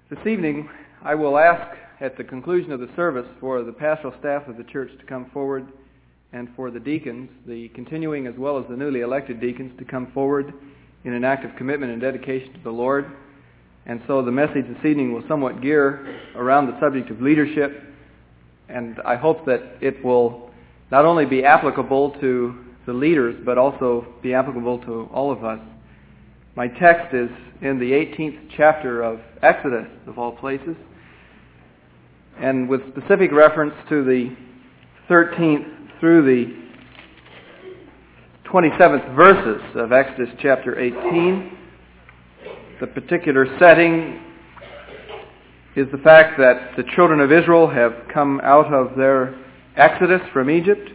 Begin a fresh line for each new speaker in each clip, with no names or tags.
This evening, I will ask at the conclusion of the service for the pastoral staff of the church to come forward and for the deacons, the continuing as well as the newly elected deacons, to come forward in an act of commitment and dedication to the Lord. And so the message this evening will somewhat gear around the subject of leadership, and I hope that it will not only be applicable to the leaders, but also be applicable to all of us. My text is in the 18th chapter of Exodus, of all places, and with specific reference to the 13th through the 27th verses of Exodus chapter 18. The particular setting is the fact that the children of Israel have come out of their exodus from Egypt.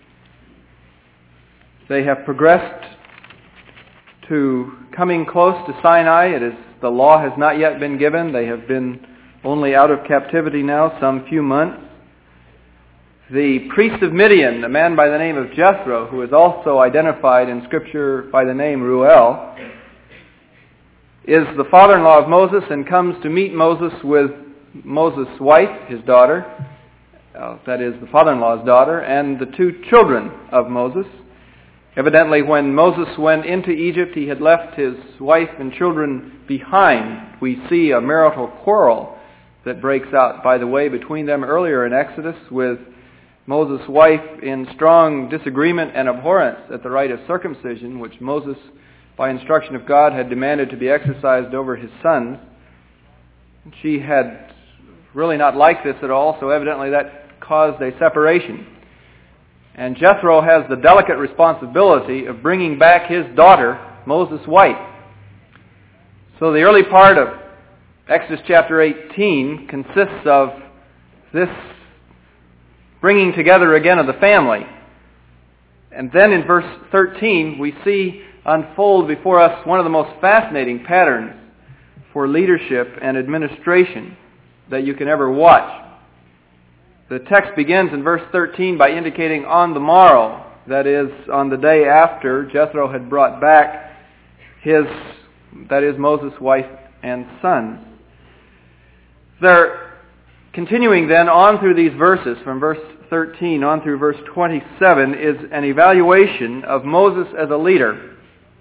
They have progressed to coming close to Sinai. The law has not yet been given. They have been only out of captivity now some few months. The priest of Midian, a man by the name of Jethro, who is also identified in Scripture by the name Reuel, is the father-in-law of Moses and comes to meet Moses with Moses' wife, his daughter, that is the father-in-law's daughter, and the two children of Moses. Evidently, when Moses went into Egypt, he had left his wife and children behind. We see a marital quarrel that breaks out, by the way, between them earlier in Exodus, with Moses' wife in strong disagreement and abhorrence at the rite of circumcision, which Moses, by instruction of God, had demanded to be exercised over his sons. She had really not liked this at all, so evidently that caused a separation. And Jethro has the delicate responsibility of bringing back his daughter, Moses' wife. So the early part of Exodus chapter 18 consists of this bringing together again of the family. And then in verse 13, we see unfold before us one of the most fascinating patterns for leadership and administration that you can ever watch. The text begins in verse 13 by indicating on the morrow, that is, on the day after Jethro had brought back Moses' wife and sons. They're continuing then on through these verses, from verse 13 on through verse 27, is an evaluation of Moses as a leader,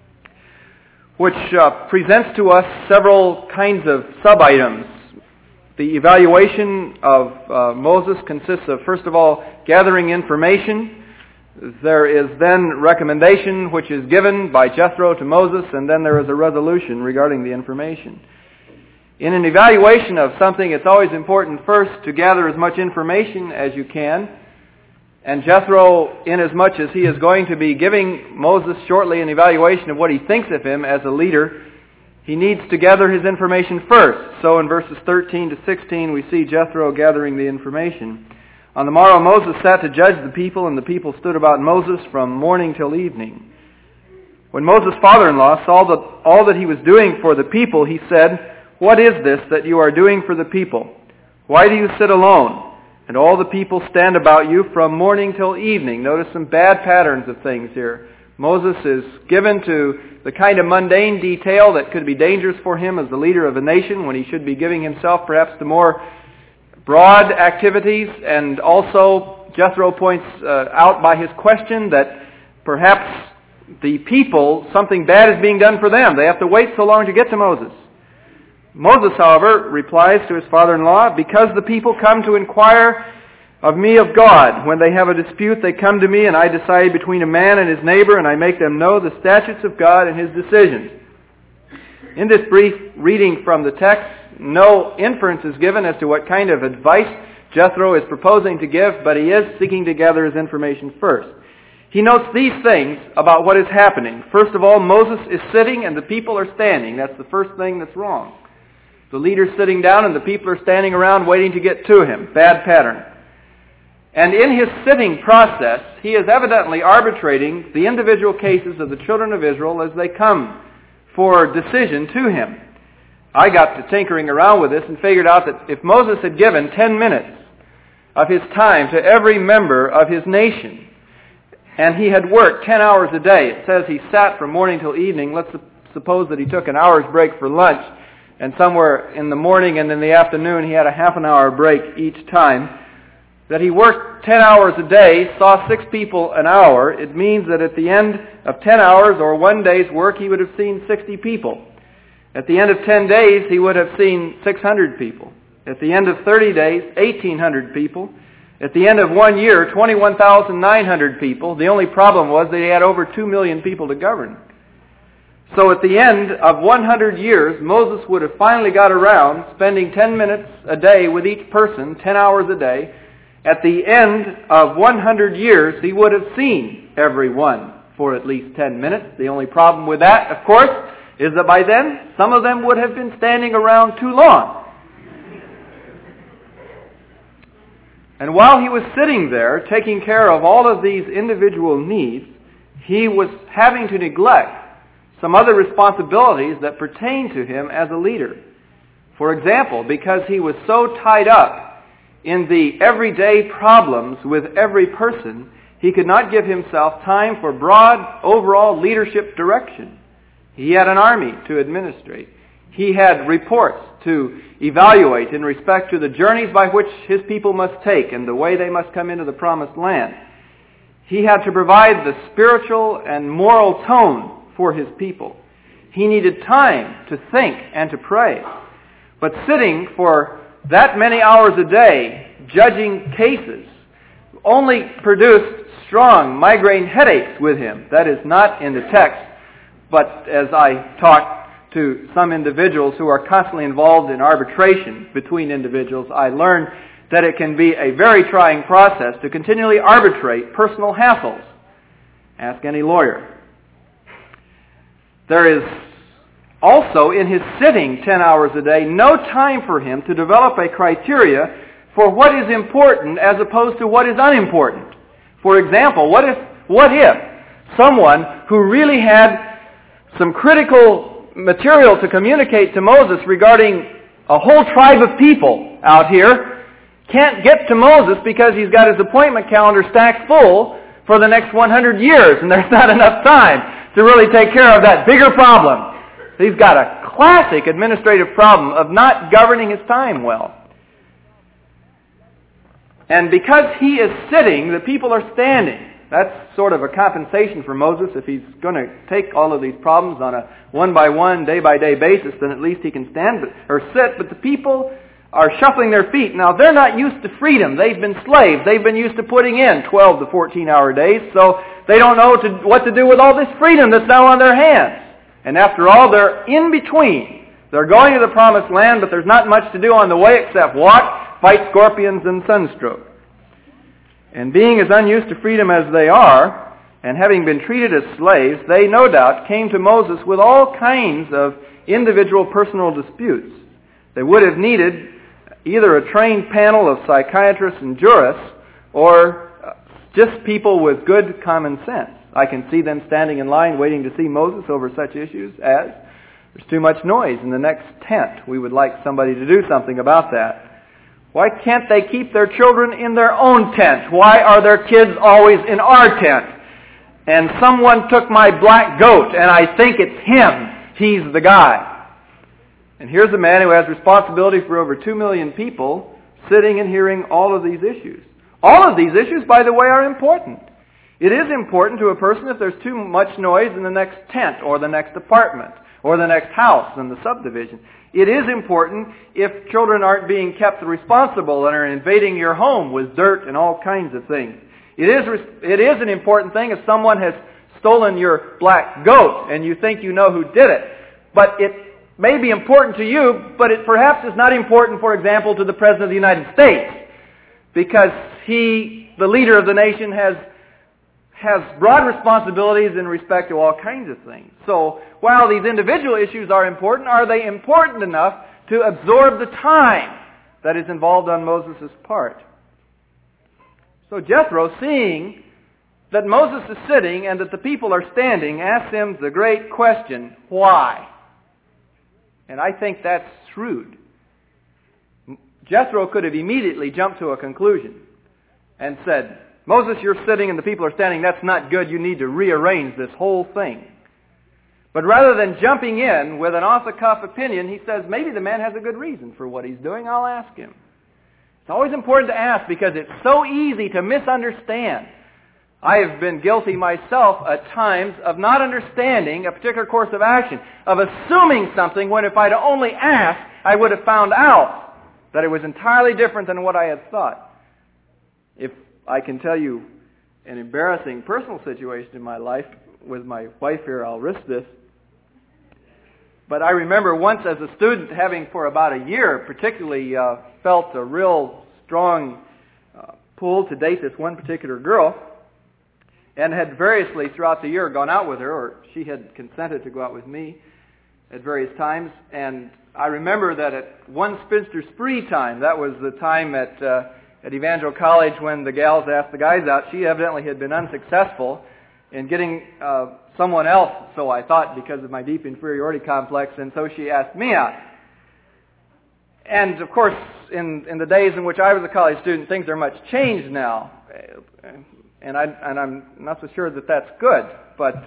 which presents to us several kinds of sub-items. The evaluation of Moses consists of, first of all, gathering information. There is then recommendation which is given by Jethro to Moses, and then there is a resolution regarding the information. In an evaluation of something, it's always important first to gather as much information as you can. And Jethro, inasmuch as he is going to be giving Moses shortly an evaluation of what he thinks of him as a leader, he needs to gather his information first. So in verses 13 to 16, we see Jethro gathering the information. On the morrow Moses sat to judge the people, and the people stood about Moses from morning till evening. When Moses' father-in-law saw all that he was doing for the people, he said, "What is this that you are doing for the people? Why do you sit alone? And all the people stand about you from morning till evening." Notice some bad patterns of things here. Moses is given to the kind of mundane detail that could be dangerous for him as the leader of a nation, when he should be giving himself perhaps to more broad activities. And also, Jethro points out by his question that perhaps the people, something bad is being done for them. They have to wait so long to get to Moses. Moses, however, replies to his father-in-law, "Because the people come to inquire of me of God. When they have a dispute, they come to me, and I decide between a man and his neighbor, and I make them know the statutes of God and his decisions." In this brief reading from the text, no inference is given as to what kind of advice Jethro is proposing to give, but he is seeking to gather his information first. He notes these things about what is happening. First of all, Moses is sitting and the people are standing. That's the first thing that's wrong. The leader's sitting down and the people are standing around waiting to get to him. Bad pattern. And in his sitting process, he is evidently arbitrating the individual cases of the children of Israel as they come for decision to him. I got to tinkering around with this and figured out that if Moses had given 10 minutes of his time to every member of his nation, and he had worked 10 hours a day, it says he sat from morning till evening, let's suppose that he took an hour's break for lunch, and somewhere in the morning and in the afternoon he had a half an hour break each time, that he worked 10 hours a day, saw 6 people an hour, it means that at the end of 10 hours or one day's work he would have seen 60 people. At the end of 10 days he would have seen 600 people. At the end of 30 days, 1,800 people. At the end of 1 year, 21,900 people. The only problem was that he had over 2 million people to govern. So at the end of 100 years, Moses would have finally got around spending 10 minutes a day with each person, 10 hours a day. At the end of 100 years, he would have seen everyone for at least 10 minutes. The only problem with that, of course, is that by then, some of them would have been standing around too long. And while he was sitting there, taking care of all of these individual needs, he was having to neglect some other responsibilities that pertain to him as a leader. For example, because he was so tied up in the everyday problems with every person, he could not give himself time for broad, overall leadership direction. He had an army to administrate. He had reports to evaluate in respect to the journeys by which his people must take and the way they must come into the promised land. He had to provide the spiritual and moral tone for his people. He needed time to think and to pray. But sitting for that many hours a day, judging cases, only produced strong migraine headaches with him. That is not in the text, but as I talked to some individuals who are constantly involved in arbitration between individuals, I learned that it can be a very trying process to continually arbitrate personal hassles. Ask any lawyer. There is also, in his sitting 10 hours a day, no time for him to develop a criteria for what is important as opposed to what is unimportant. For example, what if someone who really had some critical material to communicate to Moses regarding a whole tribe of people out here can't get to Moses because he's got his appointment calendar stacked full for the next 100 years, and there's not enough time to really take care of that bigger problem. He's got a classic administrative problem of not governing his time well. And because he is sitting, the people are standing. That's sort of a compensation for Moses. If he's going to take all of these problems on a one-by-one, day-by-day basis, then at least he can stand or sit. But the people are shuffling their feet. Now, they're not used to freedom. They've been slaves. They've been used to putting in 12 to 14-hour days, so they don't know what to do with all this freedom that's now on their hands. And after all, they're in between. They're going to the promised land, but there's not much to do on the way except walk, fight scorpions, and sunstroke. And being as unused to freedom as they are, and having been treated as slaves, they no doubt came to Moses with all kinds of individual personal disputes. They would have needed either a trained panel of psychiatrists and jurists, or just people with good common sense. I can see them standing in line waiting to see Moses over such issues as, there's too much noise in the next tent. We would like somebody to do something about that. Why can't they keep their children in their own tent? Why are their kids always in our tent? And someone took my black goat, and I think it's him. He's the guy. And here's a man who has responsibility for over 2 million people sitting and hearing all of these issues. All of these issues, by the way, are important. It is important to a person if there's too much noise in the next tent or the next apartment or the next house in the subdivision. It is important if children aren't being kept responsible and are invading your home with dirt and all kinds of things. It is an important thing if someone has stolen your black goat and you think you know who did it. But it may be important to you, but it perhaps is not important, for example, to the President of the United States, because he, the leader of the nation, has broad responsibilities in respect to all kinds of things. So while these individual issues are important, are they important enough to absorb the time that is involved on Moses' part? So Jethro, seeing that Moses is sitting and that the people are standing, asks him the great question, why? And I think that's shrewd. Jethro could have immediately jumped to a conclusion and said, Moses, you're sitting and the people are standing. That's not good. You need to rearrange this whole thing. But rather than jumping in with an off-the-cuff opinion, he says, maybe the man has a good reason for what he's doing. I'll ask him. It's always important to ask because it's so easy to misunderstand. I have been guilty myself at times of not understanding a particular course of action, of assuming something when if I'd only asked, I would have found out that it was entirely different than what I had thought. If I can tell you an embarrassing personal situation in my life with my wife here, I'll risk this. But I remember once as a student having for about a year particularly felt a real strong pull to date this one particular girl, and had variously throughout the year gone out with her, or she had consented to go out with me at various times. And I remember that at one spinster spree time, that was the time at Evangel College when the gals asked the guys out, she evidently had been unsuccessful in getting someone else, so I thought, because of my deep inferiority complex, and so she asked me out. And of course, in the days in which I was a college student, things are much changed now, and I'm not so sure that that's good. But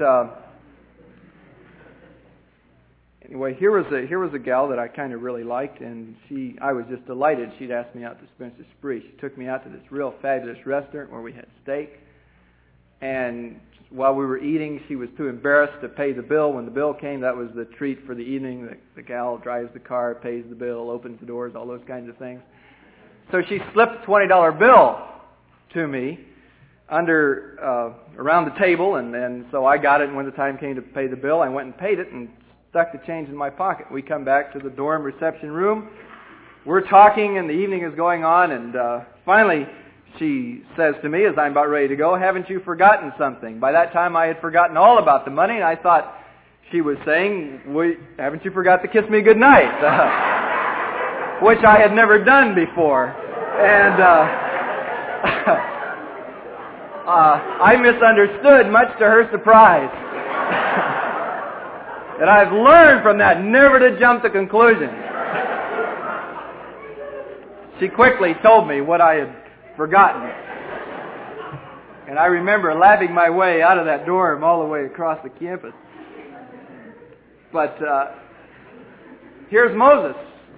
anyway, here was a gal that I kind of really liked, and I was just delighted she'd asked me out to Spencer Spree. She took me out to this real fabulous restaurant where we had steak, and while we were eating, she was too embarrassed to pay the bill. When the bill came, that was the treat for the evening. The gal drives the car, pays the bill, opens the doors, all those kinds of things. So she slipped a $20 bill to me around the table, and so I got it, and when the time came to pay the bill, I went and paid it and stuck the change in my pocket. We come back to the dorm reception room. We're talking, and the evening is going on, and finally she says to me as I'm about ready to go, haven't you forgotten something? By that time I had forgotten all about the money, and I thought she was saying, haven't you forgot to kiss me goodnight? Which I had never done before. And I misunderstood, much to her surprise. And I've learned from that never to jump to conclusions. She quickly told me what I had forgotten. And I remember laughing my way out of that dorm all the way across the campus. But here's Moses.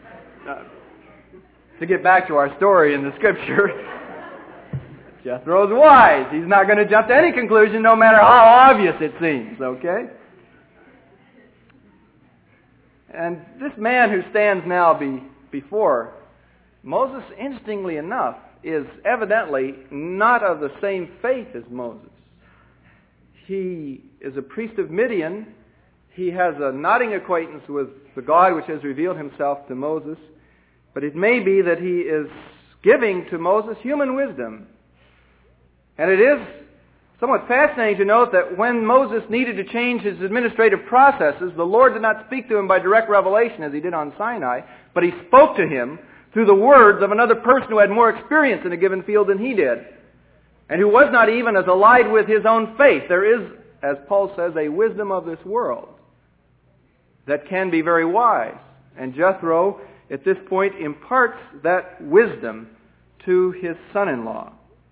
To get back to our story in the Scripture, Jethro's wise. He's not going to jump to any conclusion no matter how obvious it seems, okay? And this man who stands now before Moses, interestingly enough, is evidently not of the same faith as Moses. He is a priest of Midian. He has a nodding acquaintance with the God which has revealed himself to Moses. But it may be that he is giving to Moses human wisdom. And it is somewhat fascinating to note that when Moses needed to change his administrative processes, the Lord did not speak to him by direct revelation as he did on Sinai, but he spoke to him through the words of another person who had more experience in a given field than he did, and who was not even as allied with his own faith. There is, as Paul says, a wisdom of this world that can be very wise. And Jethro, at this point, imparts that wisdom to his son-in-law.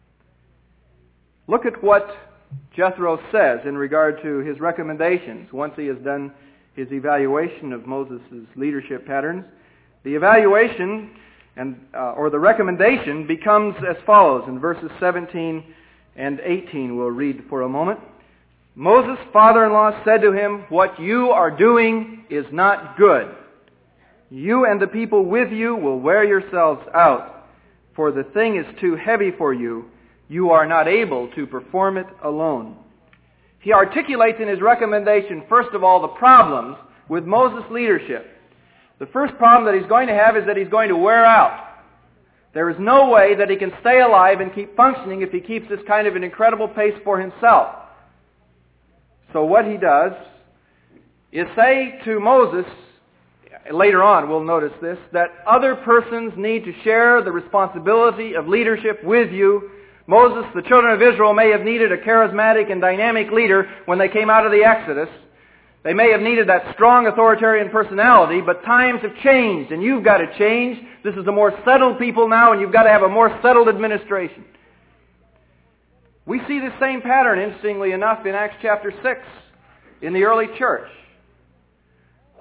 Look at what Jethro says in regard to his recommendations once he has done his evaluation of Moses' leadership patterns. The evaluation or the recommendation becomes as follows. In verses 17 and 18 we'll read for a moment. Moses' father-in-law said to him, "What you are doing is not good. You and the people with you will wear yourselves out, for the thing is too heavy for you. You are not able to perform it alone." He articulates in his recommendation, first of all, the problems with Moses' leadership. The first problem that he's going to have is that he's going to wear out. There is no way that he can stay alive and keep functioning if he keeps this kind of an incredible pace for himself. So what he does is say to Moses, later on we'll notice this, that other persons need to share the responsibility of leadership with you. Moses, the children of Israel, may have needed a charismatic and dynamic leader when they came out of the Exodus. They may have needed that strong authoritarian personality, but times have changed, and you've got to change. This is a more settled people now, and you've got to have a more settled administration. We see this same pattern, interestingly enough, in Acts chapter 6 in the early church.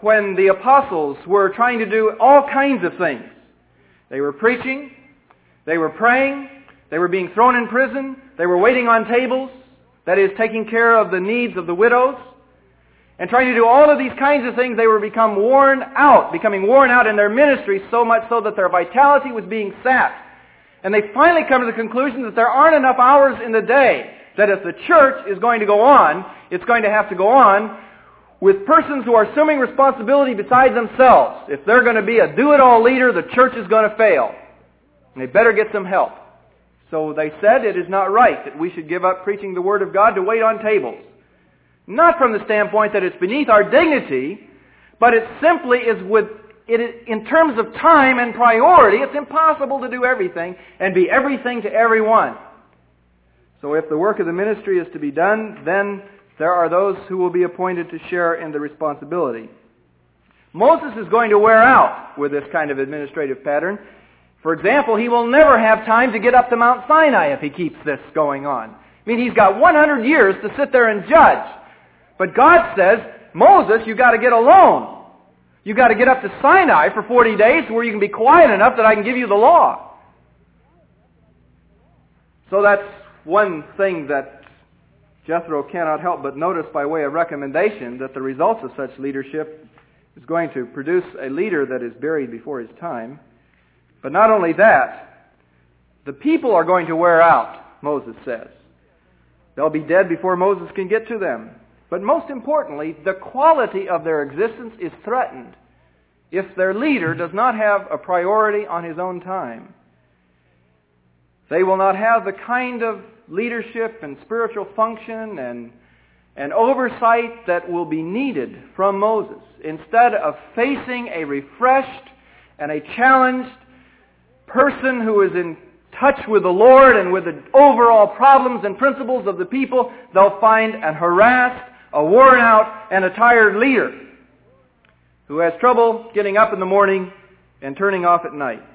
when the apostles were trying to do all kinds of things. They were preaching, they were praying, they were being thrown in prison, they were waiting on tables, that is, taking care of the needs of the widows, and trying to do all of these kinds of things. They were becoming worn out in their ministry, so much so that their vitality was being sapped. And they finally come to the conclusion that there aren't enough hours in the day, that if the church is going to go on, it's going to have to go on with persons who are assuming responsibility besides themselves. If they're going to be a do-it-all leader, the church is going to fail. And they better get some help. So they said it is not right that we should give up preaching the Word of God to wait on tables. Not from the standpoint that it's beneath our dignity, but it simply is in terms of time and priority, it's impossible to do everything and be everything to everyone. So if the work of the ministry is to be done, then there are those who will be appointed to share in the responsibility. Moses is going to wear out with this kind of administrative pattern. For example, he will never have time to get up to Mount Sinai if he keeps this going on. I mean, he's got 100 years to sit there and judge. But God says, Moses, you've got to get alone. You've got to get up to Sinai for 40 days where you can be quiet enough that I can give you the law. So that's one thing that Jethro cannot help but notice by way of recommendation, that the results of such leadership is going to produce a leader that is buried before his time. But not only that, the people are going to wear out, Moses says. They'll be dead before Moses can get to them. But most importantly, the quality of their existence is threatened if their leader does not have a priority on his own time. They will not have the kind of leadership and spiritual function and oversight that will be needed from Moses. Instead of facing a refreshed and a challenged person who is in touch with the Lord and with the overall problems and principles of the people, they'll find an harassed, a worn out, and a tired leader who has trouble getting up in the morning and turning off at night.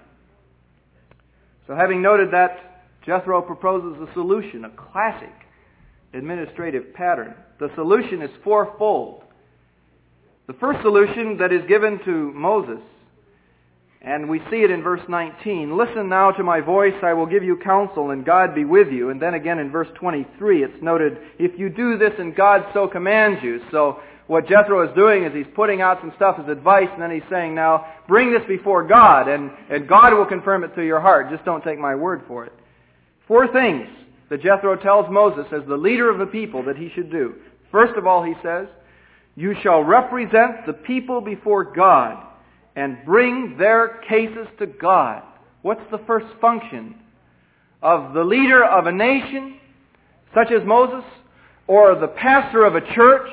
So having noted that, Jethro proposes a solution, a classic administrative pattern. The solution is fourfold. The first solution that is given to Moses, and we see it in verse 19, "Listen now to my voice, I will give you counsel, and God be with you." And then again in verse 23, it's noted, "If you do this, and God so commands you." So what Jethro is doing is he's putting out some stuff as advice, and then he's saying, now, bring this before God, and God will confirm it to your heart. Just don't take my word for it. 4 things that Jethro tells Moses as the leader of the people that he should do. First of all, he says, "You shall represent the people before God and bring their cases to God." What's the first function of the leader of a nation, such as Moses, or the pastor of a church,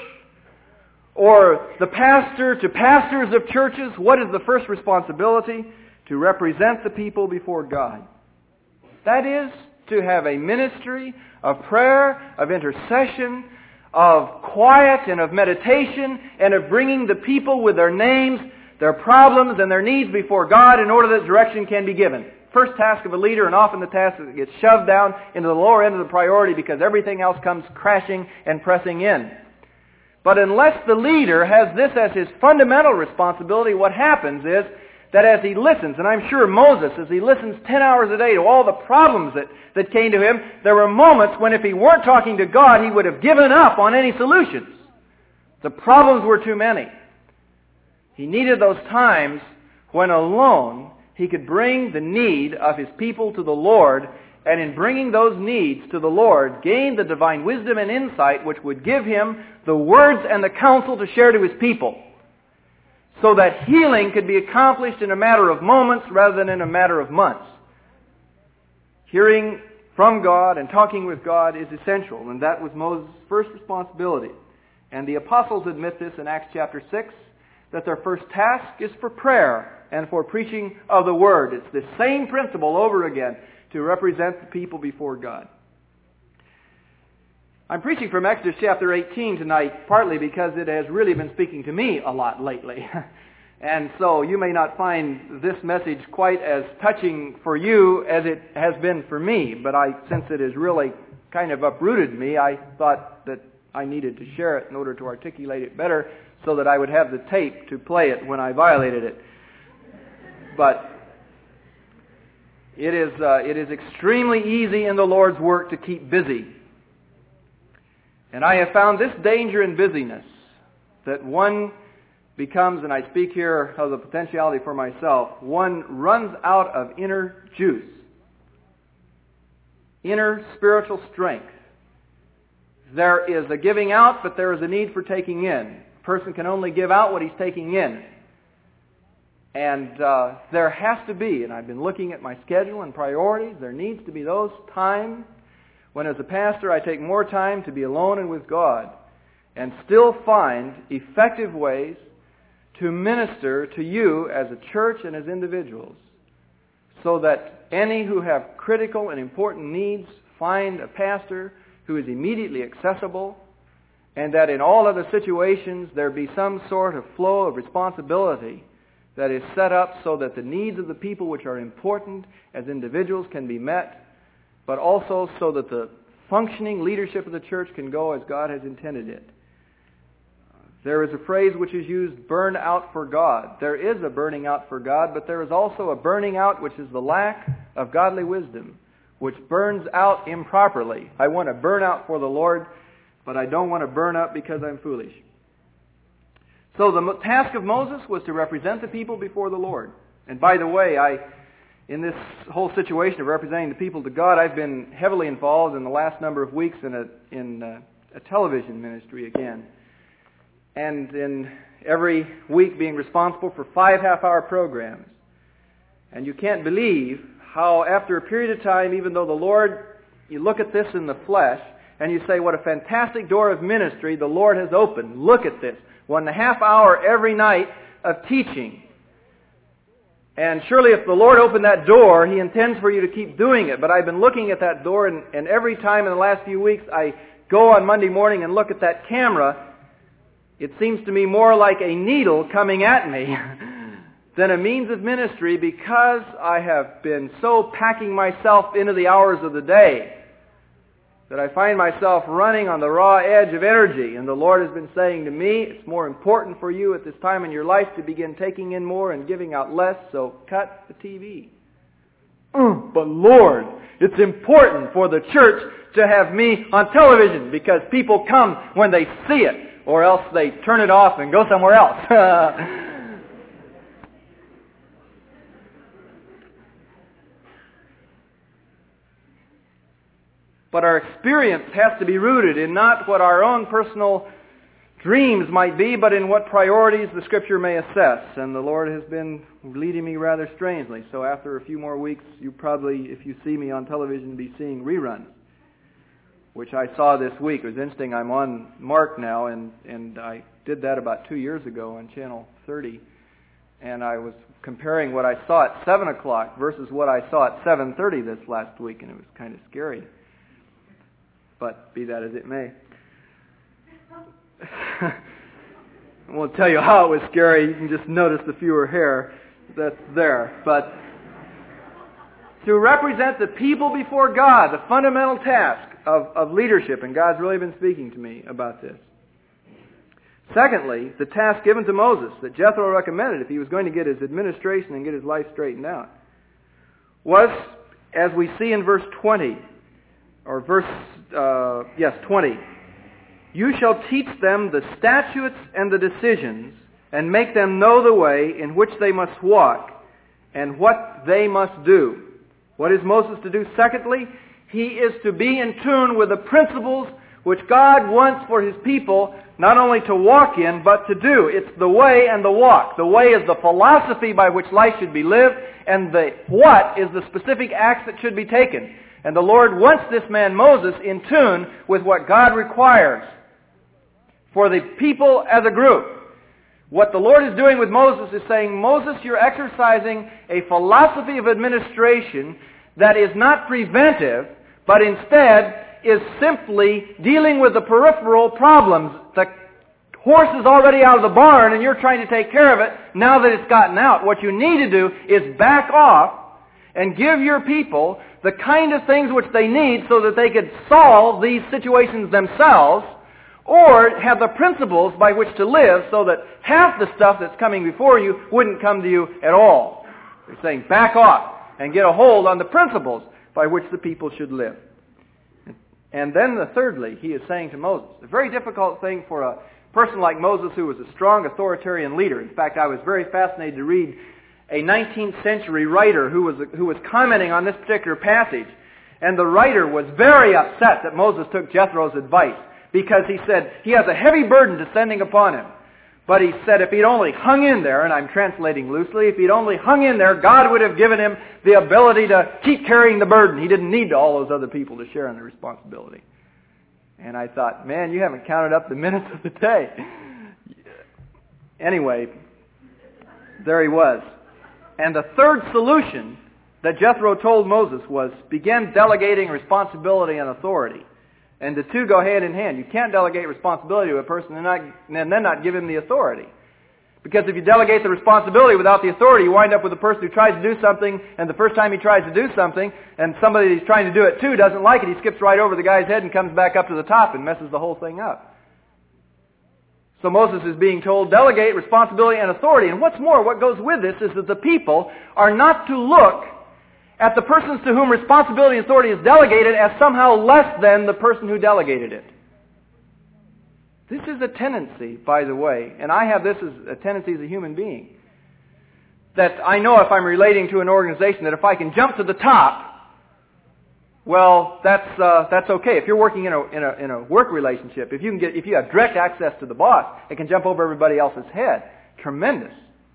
or the pastor to pastors of churches? What is the first responsibility? To represent the people before God. That is, to have a ministry of prayer, of intercession, of quiet and of meditation, and of bringing the people with their names, their problems, and their needs before God in order that direction can be given. First task of a leader, and often the task that gets shoved down into the lower end of the priority because everything else comes crashing and pressing in. But unless the leader has this as his fundamental responsibility, what happens is that as he listens, and I'm sure Moses, as he listens 10 hours a day to all the problems that came to him, there were moments when if he weren't talking to God, he would have given up on any solutions. The problems were too many. He needed those times when alone he could bring the need of his people to the Lord, and in bringing those needs to the Lord, gain the divine wisdom and insight which would give him the words and the counsel to share to his people, so that healing could be accomplished in a matter of moments rather than in a matter of months. Hearing from God and talking with God is essential, and that was Moses' first responsibility. And the apostles admit this in Acts chapter 6, that their first task is for prayer and for preaching of the Word. It's the same principle over again, to represent the people before God. I'm preaching from Exodus chapter 18 tonight, partly because it has really been speaking to me a lot lately. And so you may not find this message quite as touching for you as it has been for me, but since it has really kind of uprooted me, I thought that I needed to share it in order to articulate it better so that I would have the tape to play it when I violated it. But it is extremely easy in the Lord's work to keep busy. And I have found this danger in busyness, that one becomes, and I speak here of the potentiality for myself, one runs out of inner juice, inner spiritual strength. There is a giving out, but there is a need for taking in. A person can only give out what he's taking in. And there has to be, and I've been looking at my schedule and priorities, there needs to be those times when as a pastor I take more time to be alone and with God and still find effective ways to minister to you as a church and as individuals, so that any who have critical and important needs find a pastor who is immediately accessible, and that in all other situations there be some sort of flow of responsibility that is set up so that the needs of the people which are important as individuals can be met, but also so that the functioning leadership of the church can go as God has intended it. There is a phrase which is used, burn out for God. There is a burning out for God, but there is also a burning out which is the lack of godly wisdom, which burns out improperly. I want to burn out for the Lord, but I don't want to burn up because I'm foolish. So the task of Moses was to represent the people before the Lord. And by the way, in this whole situation of representing the people to God, I've been heavily involved in the last number of weeks in a television ministry again. And in every week being responsible for 5 half-hour programs. And you can't believe how after a period of time, even though the Lord, you look at this in the flesh, and you say, what a fantastic door of ministry the Lord has opened. Look at this. 1.5 hour every night of teaching. And surely if the Lord opened that door, He intends for you to keep doing it. But I've been looking at that door, and every time in the last few weeks I go on Monday morning and look at that camera, it seems to me more like a needle coming at me than a means of ministry, because I have been so packing myself into the hours of the day that I find myself running on the raw edge of energy. And the Lord has been saying to me, it's more important for you at this time in your life to begin taking in more and giving out less, so cut the TV. But Lord, it's important for the church to have me on television because people come when they see it, or else they turn it off and go somewhere else. But our experience has to be rooted in not what our own personal dreams might be, but in what priorities the Scripture may assess. And the Lord has been leading me rather strangely. So after a few more weeks, you probably, if you see me on television, be seeing reruns, which I saw this week. It was interesting. I'm on Mark now, and I did that about 2 years ago on Channel 30. And I was comparing what I saw at 7 o'clock versus what I saw at 7:30 this last week, and it was kind of scary. But be that as it may. I won't tell you how it was scary. You can just notice the fewer hair that's there. But to represent the people before God, the fundamental task of leadership, and God's really been speaking to me about this. Secondly, the task given to Moses that Jethro recommended if he was going to get his administration and get his life straightened out was, as we see in verse 20, or 20. You shall teach them the statutes and the decisions, and make them know the way in which they must walk, and what they must do. What is Moses to do? Secondly, he is to be in tune with the principles which God wants for His people not only to walk in, but to do. It's the way and the walk. The way is the philosophy by which life should be lived, and the what is the specific acts that should be taken. And the Lord wants this man Moses in tune with what God requires for the people as a group. What the Lord is doing with Moses is saying, Moses, you're exercising a philosophy of administration that is not preventive, but instead is simply dealing with the peripheral problems. The horse is already out of the barn and you're trying to take care of it now that it's gotten out. What you need to do is back off and give your people the kind of things which they need so that they could solve these situations themselves, or have the principles by which to live so that half the stuff that's coming before you wouldn't come to you at all. He's saying back off and get a hold on the principles by which the people should live. And then thirdly, he is saying to Moses, a very difficult thing for a person like Moses who was a strong authoritarian leader. In fact, I was very fascinated to read a 19th century writer who was commenting on this particular passage. And the writer was very upset that Moses took Jethro's advice because he said he has a heavy burden descending upon him. But he said if he'd only hung in there, and I'm translating loosely, if he'd only hung in there, God would have given him the ability to keep carrying the burden. He didn't need all those other people to share in the responsibility. And I thought, man, you haven't counted up the minutes of the day. Anyway, there he was. And the third solution that Jethro told Moses was begin delegating responsibility and authority. And the two go hand in hand. You can't delegate responsibility to a person and then not give him the authority. Because if you delegate the responsibility without the authority, you wind up with a person who tries to do something, and the first time he tries to do something, and somebody that he's trying to do it to doesn't like it, he skips right over the guy's head and comes back up to the top and messes the whole thing up. So Moses is being told, delegate responsibility and authority. And what's more, what goes with this is that the people are not to look at the persons to whom responsibility and authority is delegated as somehow less than the person who delegated it. This is a tendency, by the way, and I have this as a tendency as a human being, that I know if I'm relating to an organization that if I can jump to the top, well, that's okay. If you're working in a work relationship, if you have direct access to the boss, it can jump over everybody else's head. Tremendous.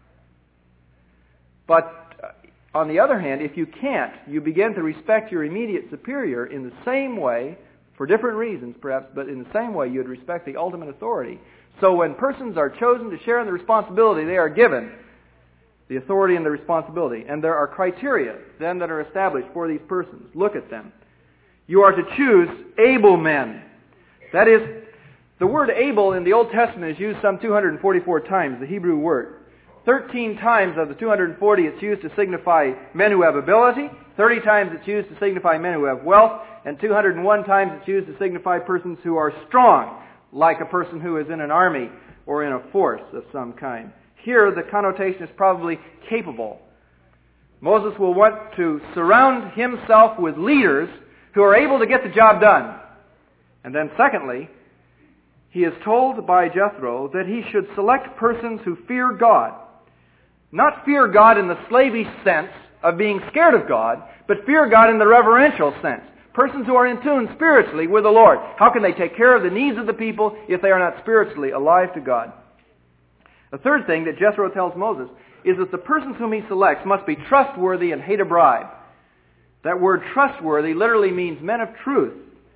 But on the other hand, if you can't, you begin to respect your immediate superior in the same way, for different reasons perhaps, but in the same way you'd respect the ultimate authority. So when persons are chosen to share in the responsibility, they are given the authority and the responsibility. And there are criteria then that are established for these persons. Look at them. You are to choose able men. That is, the word able in the Old Testament is used some 244 times, the Hebrew word. 13 times of the 240 it's used to signify men who have ability, 30 times it's used to signify men who have wealth, and 201 times it's used to signify persons who are strong, like a person who is in an army or in a force of some kind. Here the connotation is probably capable. Moses will want to surround himself with leaders who are able to get the job done. And then secondly, he is told by Jethro that he should select persons who fear God. Not fear God in the slavish sense of being scared of God, but fear God in the reverential sense. Persons who are in tune spiritually with the Lord. How can they take care of the needs of the people if they are not spiritually alive to God? The third thing that Jethro tells Moses is that the persons whom he selects must be trustworthy and hate a bribe. That word trustworthy literally means men of truth,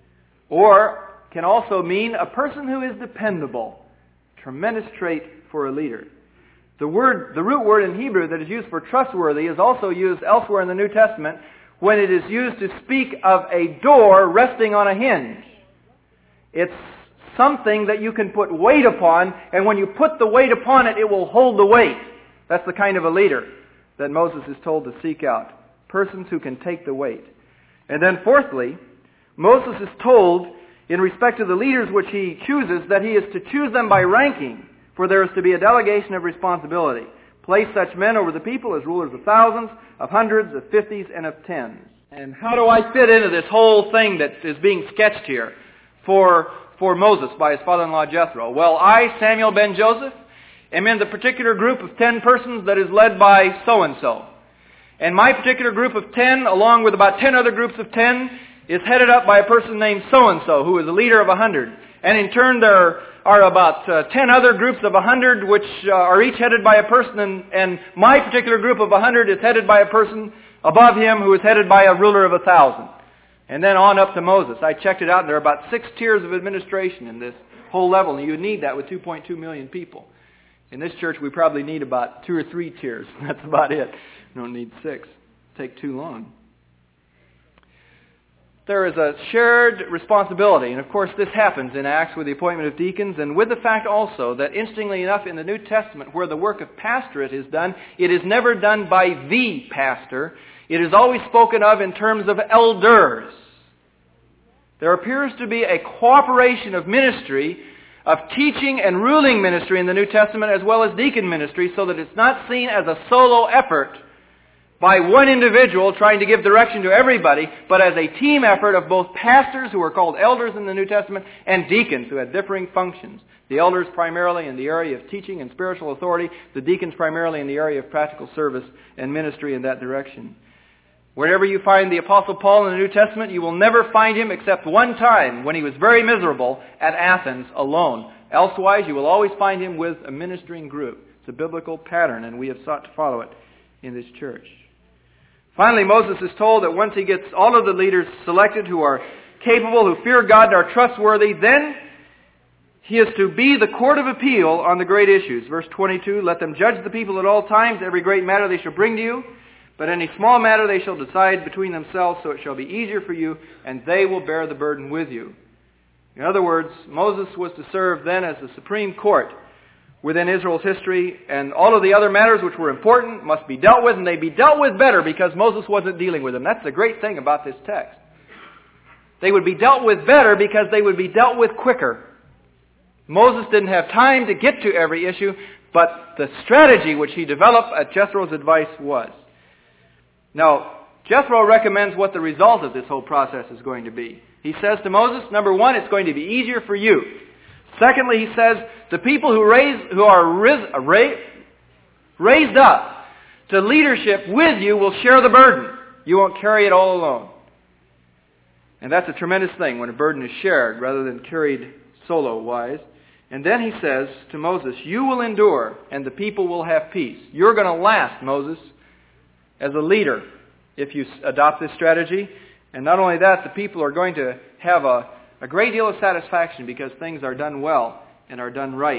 or can also mean a person who is dependable. Tremendous trait for a leader. The root word in Hebrew that is used for trustworthy is also used elsewhere in the New Testament when it is used to speak of a door resting on a hinge. It's something that you can put weight upon, and when you put the weight upon it, it will hold the weight. That's the kind of a leader that Moses is told to seek out. Persons who can take the weight. And then fourthly, Moses is told, in respect to the leaders which he chooses, that he is to choose them by ranking, for there is to be a delegation of responsibility. Place such men over the people as rulers of thousands, of hundreds, of fifties, and of tens. And how do I fit into this whole thing that is being sketched here for Moses by his father-in-law Jethro? Well, I, Samuel ben Joseph, am in the particular group of 10 persons that is led by so-and-so. And my particular group of 10, along with about 10 other groups of 10, is headed up by a person named so-and-so, who is a leader of 100. And in turn, there are about 10 other groups of 100, which are each headed by a person, and my particular group of 100 is headed by a person above him who is headed by a ruler of 1,000. And then on up to Moses. I checked it out, and there are about 6 tiers of administration in this whole level, and you would need that with 2.2 million people. In this church, we probably need about 2 or 3 tiers. That's about it. We don't need 6. It'll take too long. There is a shared responsibility, and of course this happens in Acts with the appointment of deacons, and with the fact also that interestingly enough in the New Testament where the work of pastorate is done, it is never done by the pastor. It is always spoken of in terms of elders. There appears to be a cooperation of ministry of teaching and ruling ministry in the New Testament as well as deacon ministry, so that it's not seen as a solo effort by one individual trying to give direction to everybody, but as a team effort of both pastors, who are called elders in the New Testament, and deacons, who had differing functions. The elders primarily in the area of teaching and spiritual authority, the deacons primarily in the area of practical service and ministry in that direction. Wherever you find the Apostle Paul in the New Testament, you will never find him except one time when he was very miserable at Athens alone. Elsewise, you will always find him with a ministering group. It's a biblical pattern, and we have sought to follow it in this church. Finally, Moses is told that once he gets all of the leaders selected who are capable, who fear God and are trustworthy, then he is to be the court of appeal on the great issues. Verse 22, let them judge the people at all times. Every great matter they shall bring to you. But any small matter they shall decide between themselves, so it shall be easier for you, and they will bear the burden with you. In other words, Moses was to serve then as the supreme court within Israel's history, and all of the other matters which were important must be dealt with, and they'd be dealt with better because Moses wasn't dealing with them. That's the great thing about this text. They would be dealt with better because they would be dealt with quicker. Moses didn't have time to get to every issue, but the strategy which he developed at Jethro's advice was. Now, Jethro recommends what the result of this whole process is going to be. He says to Moses, number one, it's going to be easier for you. Secondly, he says, the people who are raised up to leadership with you will share the burden. You won't carry it all alone. And that's a tremendous thing when a burden is shared rather than carried solo-wise. And then he says to Moses, you will endure and the people will have peace. You're going to last, Moses, as a leader if you adopt this strategy. And not only that, the people are going to have a great deal of satisfaction because things are done well and are done right.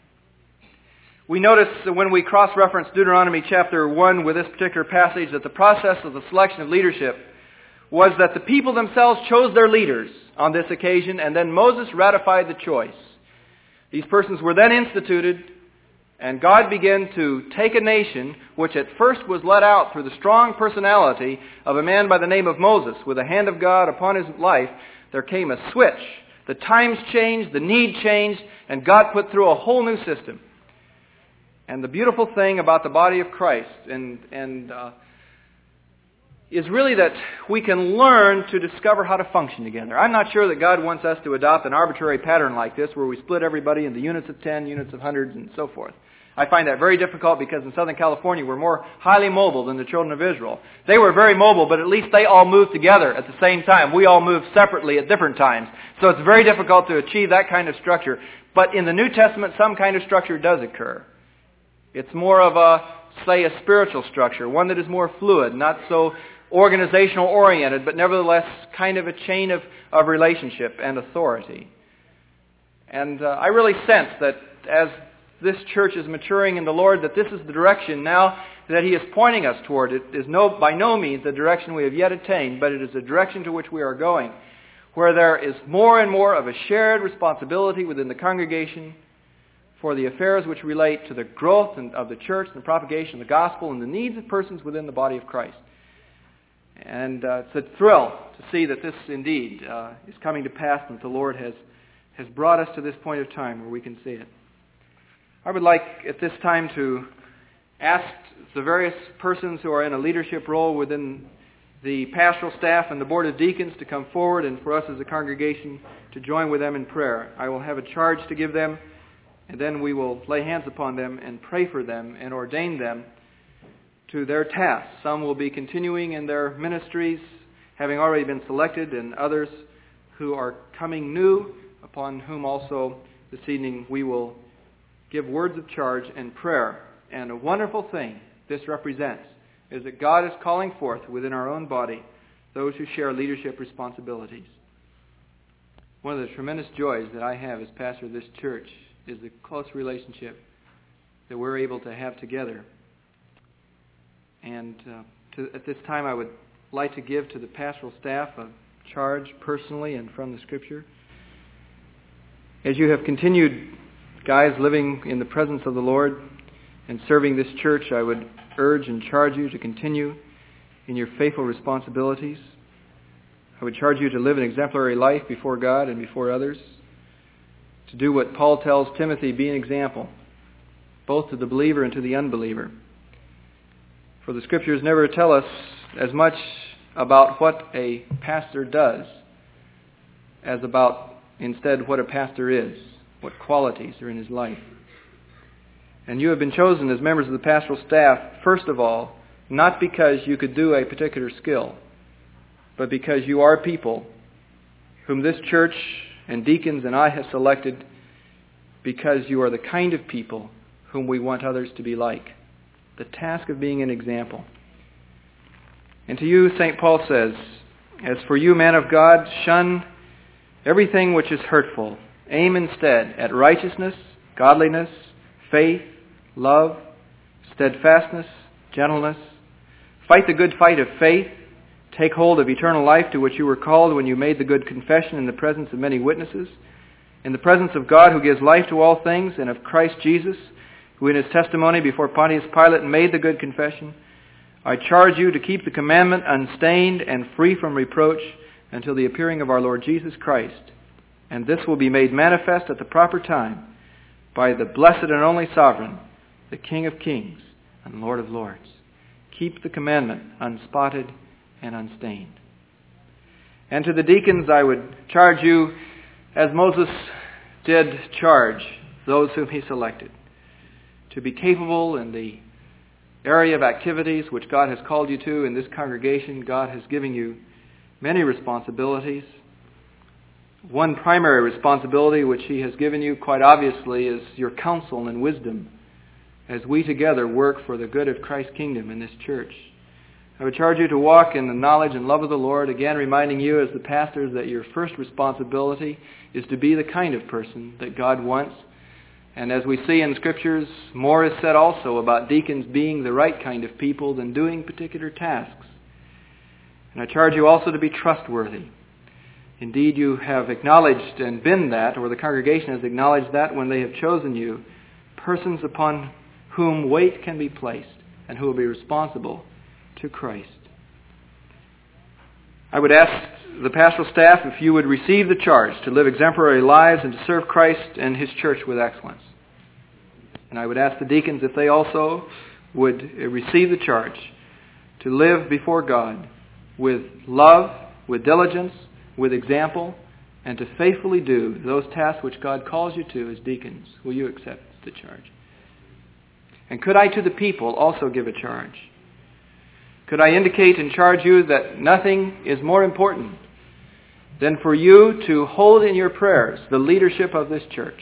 We notice that when we cross-reference Deuteronomy chapter 1 with this particular passage that the process of the selection of leadership was that the people themselves chose their leaders on this occasion, and then Moses ratified the choice. These persons were then instituted, and God began to take a nation which at first was led out through the strong personality of a man by the name of Moses. With the hand of God upon his life, there came a switch. The times changed, the need changed, and God put through a whole new system. And the beautiful thing about the body of Christ is really that we can learn to discover how to function together. I'm not sure that God wants us to adopt an arbitrary pattern like this where we split everybody into units of 10, units of hundreds, and so forth. I find that very difficult because in Southern California we're more highly mobile than the children of Israel. They were very mobile, but at least they all moved together at the same time. We all moved separately at different times. So it's very difficult to achieve that kind of structure. But in the New Testament, some kind of structure does occur. It's more of a spiritual structure, one that is more fluid, not so organizational oriented, but nevertheless kind of a chain of relationship and authority. And I really sense that as this church is maturing in the Lord, that this is the direction now that He is pointing us toward. It is by no means the direction we have yet attained, but it is the direction to which we are going, where there is more and more of a shared responsibility within the congregation for the affairs which relate to the growth of the church and the propagation of the gospel and the needs of persons within the body of Christ. And it's a thrill to see that this indeed is coming to pass and that the Lord has brought us to this point of time where we can see it. I would like at this time to ask the various persons who are in a leadership role within the pastoral staff and the board of deacons to come forward and for us as a congregation to join with them in prayer. I will have a charge to give them, and then we will lay hands upon them and pray for them and ordain them to their tasks. Some will be continuing in their ministries, having already been selected, and others who are coming new, upon whom also this evening we will give words of charge and prayer. And a wonderful thing this represents is that God is calling forth within our own body those who share leadership responsibilities. One of the tremendous joys that I have as pastor of this church is the close relationship that we're able to have together. And at this time I would like to give to the pastoral staff a charge personally and from the Scripture. As you have continued, guys, living in the presence of the Lord and serving this church, I would urge and charge you to continue in your faithful responsibilities. I would charge you to live an exemplary life before God and before others. to do what Paul tells Timothy, be an example, both to the believer and to the unbeliever. For the Scriptures never tell us as much about what a pastor does as about instead what a pastor is, what qualities are in his life. And you have been chosen as members of the pastoral staff, first of all, not because you could do a particular skill, but because you are people whom this church and deacons and I have selected because you are the kind of people whom we want others to be like. The task of being an example. And to you, St. Paul says, as for you, man of God, shun everything which is hurtful. Aim instead at righteousness, godliness, faith, love, steadfastness, gentleness. Fight the good fight of faith. Take hold of eternal life to which you were called when you made the good confession in the presence of many witnesses, in the presence of God who gives life to all things, and of Christ Jesus, who in his testimony before Pontius Pilate made the good confession. I charge you to keep the commandment unstained and free from reproach until the appearing of our Lord Jesus Christ. And this will be made manifest at the proper time by the blessed and only Sovereign, the King of kings and Lord of lords. Keep the commandment unspotted and unstained. And to the deacons I would charge you, as Moses did charge those whom he selected, to be capable in the area of activities which God has called you to in this congregation. God has given you many responsibilities. One primary responsibility which he has given you, quite obviously, is your counsel and wisdom as we together work for the good of Christ's kingdom in this church. I would charge you to walk in the knowledge and love of the Lord, again reminding you as the pastors that your first responsibility is to be the kind of person that God wants. And as we see in Scriptures, more is said also about deacons being the right kind of people than doing particular tasks. And I charge you also to be trustworthy. Indeed, you have acknowledged and been that, or the congregation has acknowledged that when they have chosen you, persons upon whom weight can be placed and who will be responsible to Christ. I would ask the pastoral staff if you would receive the charge to live exemplary lives and to serve Christ and his church with excellence. And I would ask the deacons if they also would receive the charge to live before God with love, with diligence, with example, and to faithfully do those tasks which God calls you to as deacons. Will you accept the charge? And could I to the people also give a charge? Could I indicate and charge you that nothing is more important than for you to hold in your prayers the leadership of this church?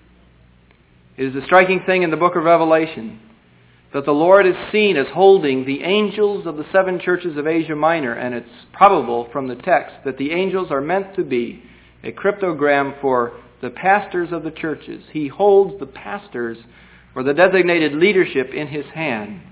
It is a striking thing in the book of Revelation that the Lord is seen as holding the angels of the 7 churches of Asia Minor, and it's probable from the text that the angels are meant to be a cryptogram for the pastors of the churches. He holds the pastors or the designated leadership in his hand.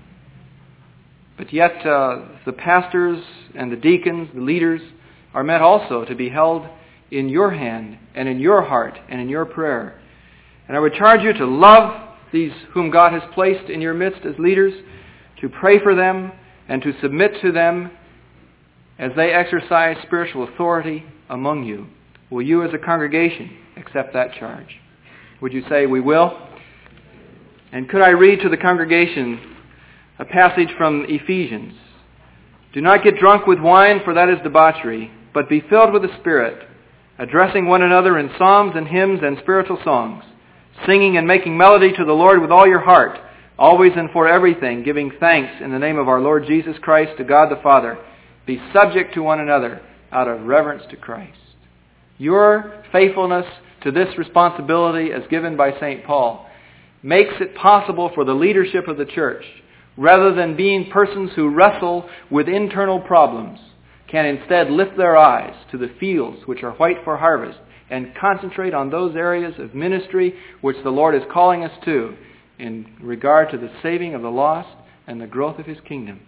But yet the pastors and the deacons, the leaders, are meant also to be held in your hand and in your heart and in your prayer. And I would charge you to love these whom God has placed in your midst as leaders, to pray for them and to submit to them as they exercise spiritual authority among you. Will you as a congregation accept that charge? Would you say, we will? And could I read to the congregation a passage from Ephesians? Do not get drunk with wine, for that is debauchery, but be filled with the Spirit, addressing one another in psalms and hymns and spiritual songs, singing and making melody to the Lord with all your heart, always and for everything, giving thanks in the name of our Lord Jesus Christ to God the Father. Be subject to one another out of reverence to Christ. Your faithfulness to this responsibility as given by St. Paul makes it possible for the leadership of the church, rather than being persons who wrestle with internal problems, can instead lift their eyes to the fields which are white for harvest and concentrate on those areas of ministry which the Lord is calling us to in regard to the saving of the lost and the growth of his kingdom.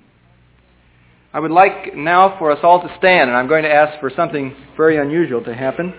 I would like now for us all to stand, and I'm going to ask for something very unusual to happen.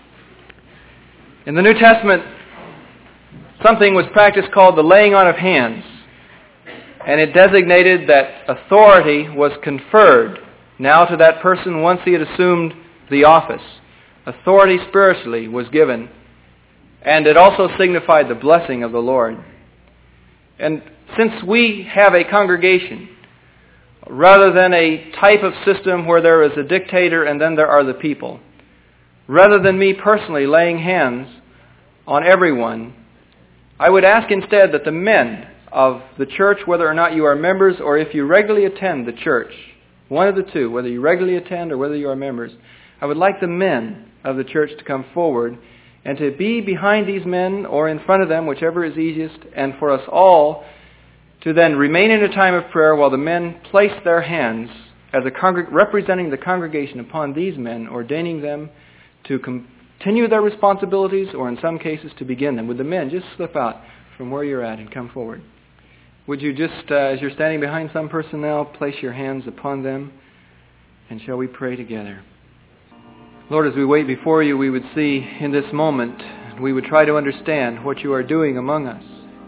In the New Testament, something was practiced called the laying on of hands, and it designated that authority was conferred now to that person once he had assumed the office. Authority spiritually was given And it also signified the blessing of the Lord. And since we have a congregation, rather than a type of system where there is a dictator and then there are the people, rather than me personally laying hands on everyone, I would ask instead that the men of the church, whether or not you are members or if you regularly attend the church, one of the two, whether you regularly attend or whether you are members, I would like the men of the church to come forward and to be behind these men or in front of them, whichever is easiest, and for us all to then remain in a time of prayer while the men place their hands as representing the congregation upon these men, ordaining them to continue their responsibilities or in some cases to begin them. Would the men just slip out from where you're at and come forward? Would you just, as you're standing behind some personnel, place your hands upon them, and shall we pray together? Lord, as we wait before you, we would see in this moment, we would try to understand what you are doing among us.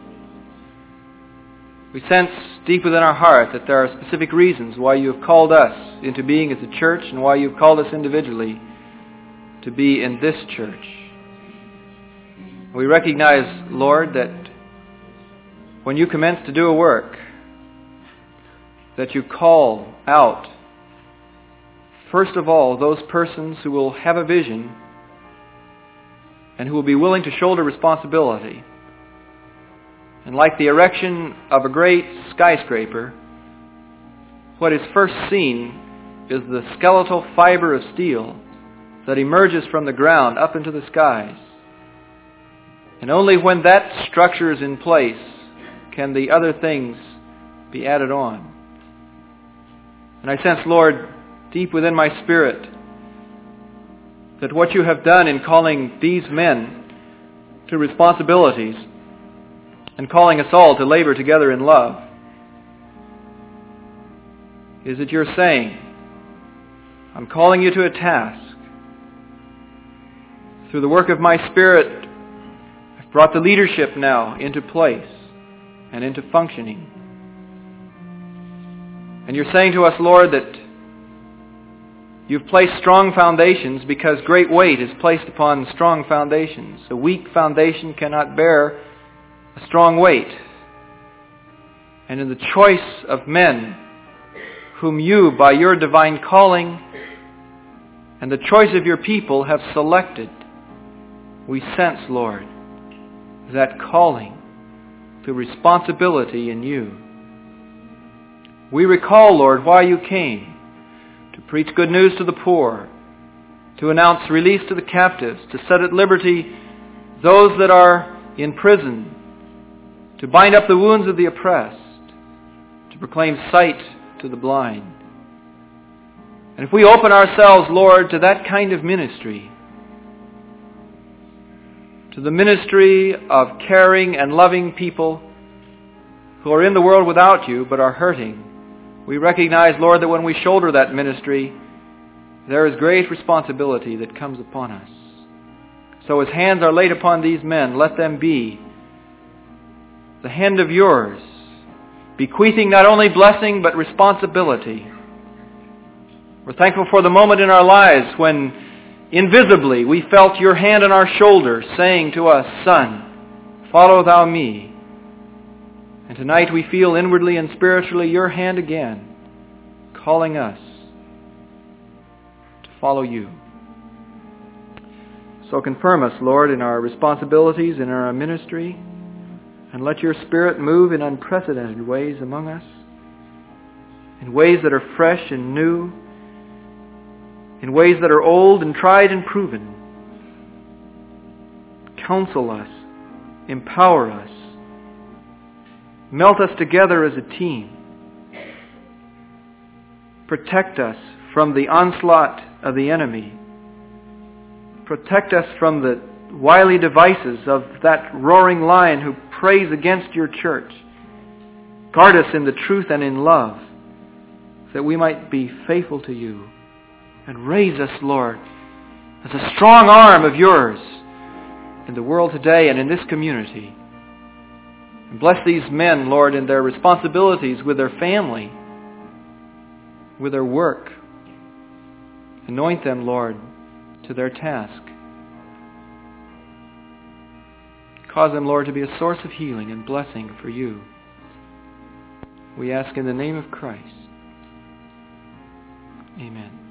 We sense deep within our heart that there are specific reasons why you have called us into being as a church and why you have called us individually to be in this church. We recognize, Lord, that when you commence to do a work, that you call out, first of all, those persons who will have a vision and who will be willing to shoulder responsibility. And like the erection of a great skyscraper, what is first seen is the skeletal fiber of steel that emerges from the ground up into the skies. And only when that structure is in place can the other things be added on. And I sense, Lord, deep within my spirit, that what you have done in calling these men to responsibilities and calling us all to labor together in love is that you're saying, I'm calling you to a task. Through the work of my Spirit, I've brought the leadership now into place and into functioning. And you're saying to us, Lord, that you've placed strong foundations because great weight is placed upon strong foundations. A weak foundation cannot bear a strong weight. And in the choice of men whom you, by your divine calling and the choice of your people, have selected, we sense, Lord, that calling to responsibility in you. We recall, Lord, why you came: to preach good news to the poor, to announce release to the captives, to set at liberty those that are in prison, to bind up the wounds of the oppressed, to proclaim sight to the blind. And if we open ourselves, Lord, to that kind of ministry, to the ministry of caring and loving people who are in the world without you but are hurting, we recognize, Lord, that when we shoulder that ministry, there is great responsibility that comes upon us. So as hands are laid upon these men, let them be the hand of yours, bequeathing not only blessing but responsibility. We're thankful for the moment in our lives when invisibly we felt your hand on our shoulder saying to us, Son, follow thou me. And tonight we feel inwardly and spiritually your hand again calling us to follow you. So confirm us, Lord, in our responsibilities, in our ministry, and let your Spirit move in unprecedented ways among us, in ways that are fresh and new, in ways that are old and tried and proven. Counsel us, empower us, melt us together as a team. Protect us from the onslaught of the enemy. Protect us from the wily devices of that roaring lion who preys against your church. Guard us in the truth and in love, so that we might be faithful to you. And raise us, Lord, as a strong arm of yours in the world today and in this community. And bless these men, Lord, in their responsibilities with their family, with their work. Anoint them, Lord, to their task. Cause them, Lord, to be a source of healing and blessing for you. We ask in the name of Christ. Amen.